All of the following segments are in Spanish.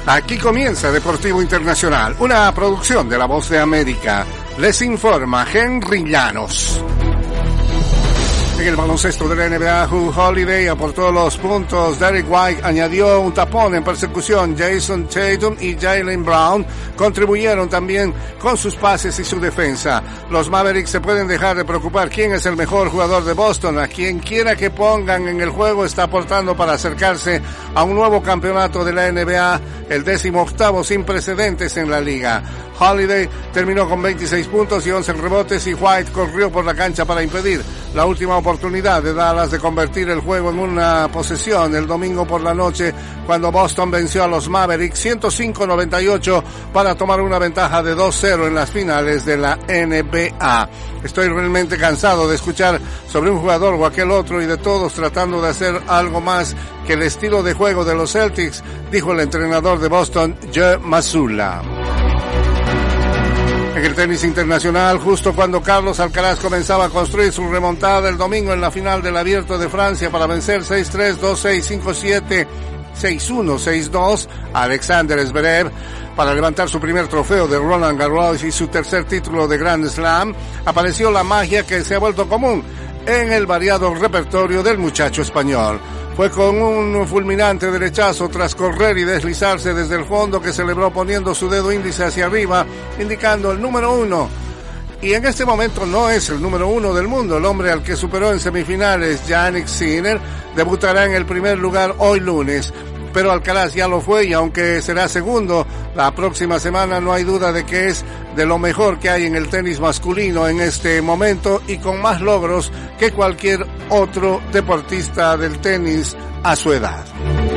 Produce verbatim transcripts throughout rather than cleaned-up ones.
Aquí comienza Deportivo Internacional, una producción de La Voz de América. Les informa Henry Llanos. En el baloncesto de la N B A, Jrue Holiday aportó los puntos. Derrick White añadió un tapón en persecución. Jason Tatum y Jaylen Brown contribuyeron también con sus pases y su defensa. Los Mavericks se pueden dejar de preocupar quién es el mejor jugador de Boston. A quien quiera que pongan en el juego está aportando para acercarse a un nuevo campeonato de la N B A, el décimo octavo sin precedentes en la liga. Holiday terminó con veintiséis puntos y once rebotes, y White corrió por la cancha para impedir la última oportunidad de Dallas de convertir el juego en una posesión el domingo por la noche, cuando Boston venció a los Mavericks ciento cinco a noventa y ocho para tomar una ventaja de dos cero en las finales de la N B A. Estoy realmente cansado de escuchar sobre un jugador o aquel otro y de todos tratando de hacer algo más que el estilo de juego de los Celtics, dijo el entrenador de Boston, Joe Mazzulla. En el tenis internacional, justo cuando Carlos Alcaraz comenzaba a construir su remontada el domingo en la final del Abierto de Francia para vencer seis tres, dos seis, cinco siete, seis uno, seis dos a Alexander Zverev para levantar su primer trofeo de Roland Garros y su tercer título de Grand Slam, apareció la magia que se ha vuelto común en el variado repertorio del muchacho español. Fue con un fulminante derechazo tras correr y deslizarse desde el fondo que celebró poniendo su dedo índice hacia arriba, indicando el número uno. Y en este momento no es el número uno del mundo. El hombre al que superó en semifinales, Jannik Sinner, debutará en el primer lugar hoy lunes. Pero Alcaraz ya lo fue, y aunque será segundo la próxima semana, no hay duda de que es de lo mejor que hay en el tenis masculino en este momento, y con más logros que cualquier otro deportista del tenis a su edad.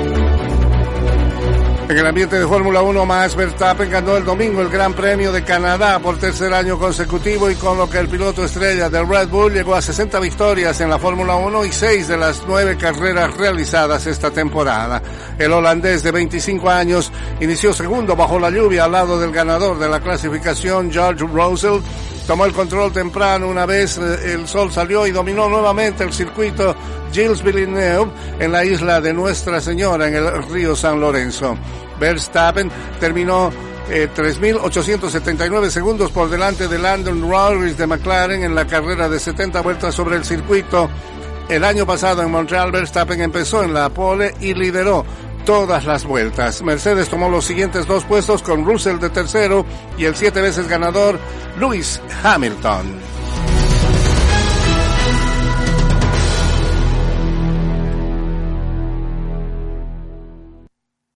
En el ambiente de Fórmula uno, Max Verstappen ganó el domingo el Gran Premio de Canadá por tercer año consecutivo, y con lo que el piloto estrella del Red Bull llegó a sesenta victorias en la Fórmula uno y seis de las nueve carreras realizadas esta temporada. El holandés de veinticinco años inició segundo bajo la lluvia al lado del ganador de la clasificación, George Russell. Tomó el control temprano una vez el sol salió y dominó nuevamente el circuito Gilles Villeneuve en la isla de Nuestra Señora en el río San Lorenzo. Verstappen terminó eh, tres mil ochocientos setenta y nueve segundos por delante de Landon Norris de McLaren en la carrera de setenta vueltas sobre el circuito. El año pasado en Montreal, Verstappen empezó en la pole y lideró todas las vueltas. Mercedes tomó los siguientes dos puestos con Russell de tercero y el siete veces ganador Lewis Hamilton.